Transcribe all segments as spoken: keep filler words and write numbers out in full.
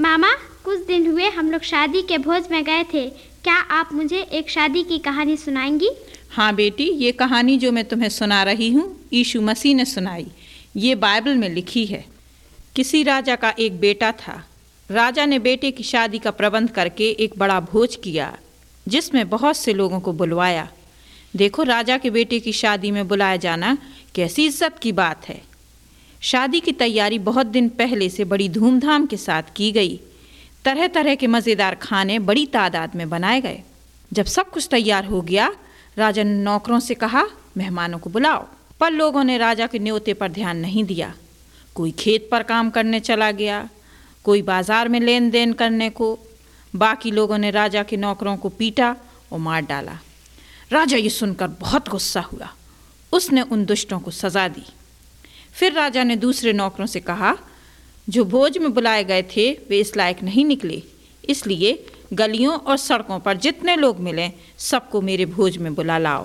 मामा, कुछ दिन हुए हम लोग शादी के भोज में गए थे। क्या आप मुझे एक शादी की कहानी सुनाएंगी? हाँ बेटी, ये कहानी जो मैं तुम्हें सुना रही हूँ यीशु मसीह ने सुनाई। ये बाइबल में लिखी है। किसी राजा का एक बेटा था। राजा ने बेटे की शादी का प्रबंध करके एक बड़ा भोज किया जिसमें बहुत से लोगों को बुलवाया। देखो, राजा के बेटे की शादी में बुलाया जाना कैसी इज्जत की बात है। शादी की तैयारी बहुत दिन पहले से बड़ी धूमधाम के साथ की गई। तरह तरह के मज़ेदार खाने बड़ी तादाद में बनाए गए। जब सब कुछ तैयार हो गया, राजा ने नौकरों से कहा, मेहमानों को बुलाओ। पर लोगों ने राजा के न्योते पर ध्यान नहीं दिया। कोई खेत पर काम करने चला गया, कोई बाजार में लेन देन करने को। बाकी लोगों ने राजा के नौकरों को पीटा और मार डाला। राजा ये सुनकर बहुत गुस्सा हुआ। उसने उन दुष्टों को सजा दी। फिर राजा ने दूसरे नौकरों से कहा, जो भोज में बुलाए गए थे वे इस लायक नहीं निकले, इसलिए गलियों और सड़कों पर जितने लोग मिले सबको मेरे भोज में बुला लाओ।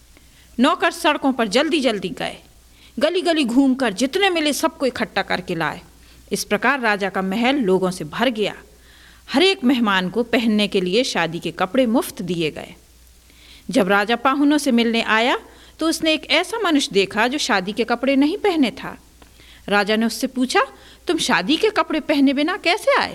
नौकर सड़कों पर जल्दी जल्दी गए, गली गली घूमकर जितने मिले सबको इकट्ठा करके लाए। इस प्रकार राजा का महल लोगों से भर गया। हर एक मेहमान को पहनने के लिए शादी के कपड़े मुफ्त दिए गए। जब राजा पाहुनों से मिलने आया तो उसने एक ऐसा मनुष्य देखा जो शादी के कपड़े नहीं पहने था। राजा ने उससे पूछा, तुम शादी के कपड़े पहने बिना कैसे आए?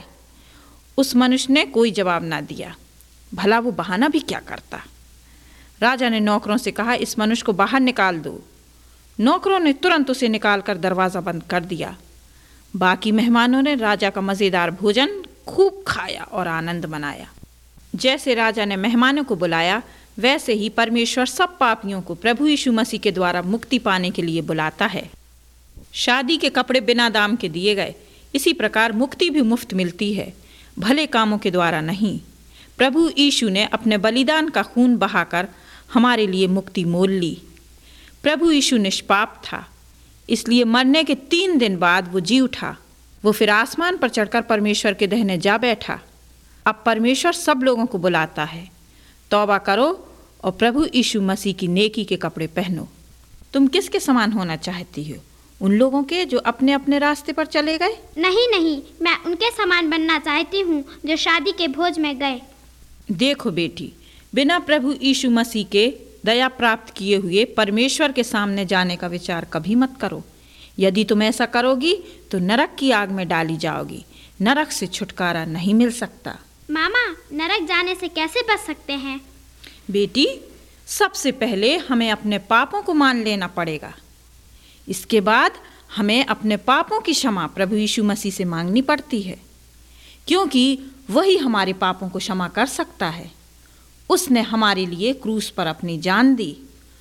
उस मनुष्य ने कोई जवाब ना दिया। भला वो बहाना भी क्या करता। राजा ने नौकरों से कहा, इस मनुष्य को बाहर निकाल दो। नौकरों ने तुरंत उसे निकालकर दरवाज़ा बंद कर दिया। बाकी मेहमानों ने राजा का मज़ेदार भोजन खूब खाया और आनंद मनाया। जैसे राजा ने मेहमानों को बुलाया, वैसे ही परमेश्वर सब पापियों को प्रभु यीशु मसीह के द्वारा मुक्ति पाने के लिए बुलाता है। शादी के कपड़े बिना दाम के दिए गए। इसी प्रकार मुक्ति भी मुफ्त मिलती है, भले कामों के द्वारा नहीं। प्रभु यीशु ने अपने बलिदान का खून बहाकर हमारे लिए मुक्ति मोल ली। प्रभु यीशु निष्पाप था, इसलिए मरने के तीन दिन बाद वो जी उठा। वो फिर आसमान पर चढ़कर परमेश्वर के दाहिने जा बैठा। अब परमेश्वर सब लोगों को बुलाता है, तौबा करो और प्रभु यीशु मसीह की नेकी के कपड़े पहनो। तुम किसके समान होना चाहती हो? उन लोगों के जो अपने अपने रास्ते पर चले गए? नहीं नहीं, मैं उनके समान बनना चाहती हूँ जो शादी के भोज में गए। देखो बेटी, बिना प्रभु यीशु मसीह के दया प्राप्त किए हुए परमेश्वर के सामने जाने का विचार कभी मत करो। यदि तुम ऐसा करोगी तो नरक की आग में डाली जाओगी। नरक से छुटकारा नहीं मिल सकता। मामा, नरक जाने से कैसे बच सकते हैं? बेटी, सबसे पहले हमें अपने पापों को मान लेना पड़ेगा। इसके बाद हमें अपने पापों की क्षमा प्रभु यीशु मसीह से मांगनी पड़ती है, क्योंकि वही हमारे पापों को क्षमा कर सकता है। उसने हमारे लिए क्रूस पर अपनी जान दी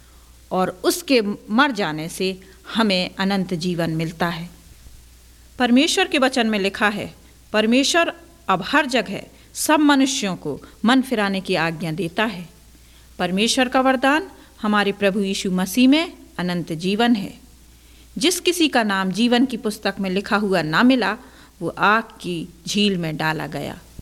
और उसके मर जाने से हमें अनंत जीवन मिलता है। परमेश्वर के वचन में लिखा है, परमेश्वर अब हर जगह सब मनुष्यों को मन फिराने की आज्ञा देता है। परमेश्वर का वरदान हमारे प्रभु यीशु मसीह में अनंत जीवन है। जिस किसी का नाम जीवन की पुस्तक में लिखा हुआ ना मिला, वो आग की झील में डाला गया।